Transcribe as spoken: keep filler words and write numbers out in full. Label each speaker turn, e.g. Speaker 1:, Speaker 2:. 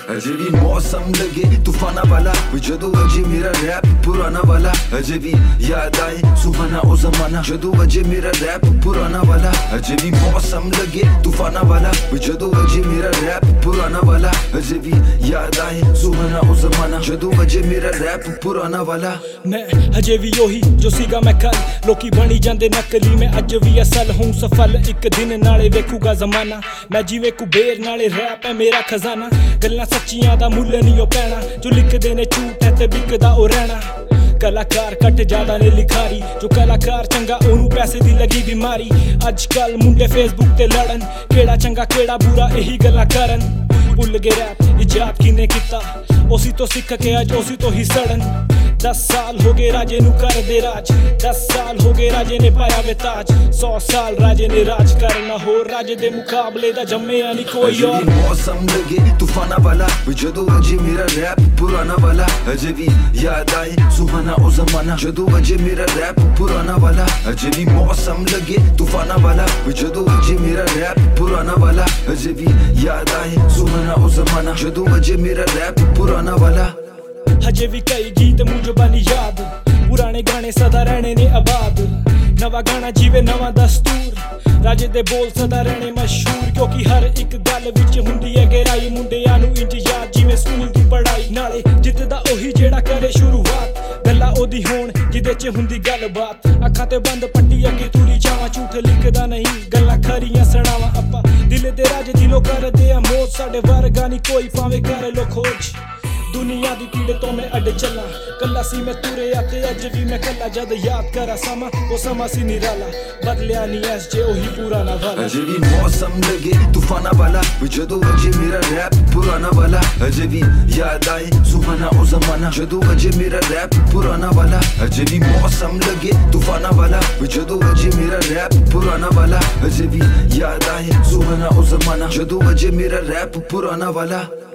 Speaker 1: अजे भी मौसम लगे तूफाना वाला, जदों अजे मेरा रैप पुराना वाला। अजे भी याद आए सुहाना ओ जमाना, जदों अजे मेरा रैप पुराना वाला। अजे भी मौसम लगे तूफाना वाला, जदों अजे मेरा रैप पुराना वाला। अजे भी याद आए सुहाना ओ जमाना, जदों अजे मेरा रैप पुराना वाला।
Speaker 2: मैं अजे भी ओही जो सीगा मैं कल, लोकी बनी जांदे नकली, मैं अज भी असल हूँ सफल। एक दिन नाले वेखूगा जमाना, मैं जिवें कुबेर नाले रैप है मेरा खजाना। गल्लां सच्चियां दा मुल्ल नहीं ओ पैना, जो लिखदे ने झूठ है ते बिकदा ओ रहना। कलाकार घट ज्यादा ने लिखारी, जो कलाकार चंगा ओनू पैसे दी लगी बीमारी। अजकल मुंडे फेसबुक ते लड़न, केड़ा चंगा केड़ा बुरा यही गल्लां करन। भुल गए रैप इजाद किने किता, उसी तो सिख के अज उसी तो ही सड़न। दस साल हो गए राजे नू कर दे राज, दस साल हो गए राजे ने पाया वे ताज। सौ साल राजे ने राज करना हो, राजे दे मुकाबले दा जम्मिया नहीं कोई और।
Speaker 1: मौसम लगे तूफाना वाला, जदों अजे मेरा रैप पुराना वाला। अजे भी याद आए सुहाना ओ जमाना, जदों अजे मेरा रैप पुराना वाला। अजे भी मौसम लगे तूफाना वाला, जदों अजे मेरा रैप पुराना वाला। अजे भी याद आए सुहाना ओ जमाना, जदों अजे मेरा रैप पुराना वाला।
Speaker 2: हजे भी कई गीत मुझे बनी याद, पुराने गाने सदा रहने ने आबाद। नवा गाना जीवे नवा दस्तूर, राजे दे बोल सदा रहने मशहूर। क्योंकि हर एक गल विच हुंदी है गहराई, मुंडियां नू इंज याद जिवें स्कूल दी पढ़ाई। नाले जितदा ओही जेड़ा करे शुरुआत, गल्लां ओदी होण जिदे च हुंदी गलबात। अखां ते बंद पट्टी अगे तुरी जावां, झूठ लिखदा नहीं गल्लां खरियां सणावां। आपां दिल दे राज दिलों करदे आ मौज, साडे वर्गा नहीं कोई पावे कर लो खोज। दुनिया दी पीड़ तो मैं अड चला, कला सी मैं तुरे आते अज भी मैं कला। जद याद करा समा वो समा सी निराला, बदलिया नहीं ऐस जे ओही पुराना वाला।
Speaker 1: अजे भी मौसम लगे तूफाना वाला, जदों अजे मेरा रैप पुराना वाला। अजे भी याद आए सुहाना ओ जमाना, जदों अजे मेरा रैप पुराना वाला। अजे भी मौसम लगे तूफाना वाला, जदों अजे मेरा रैप पुराना वाला। अजे भी याद आए सुहाना ओ जमाना, जदों अजे मेरा रैप पुराना वाला।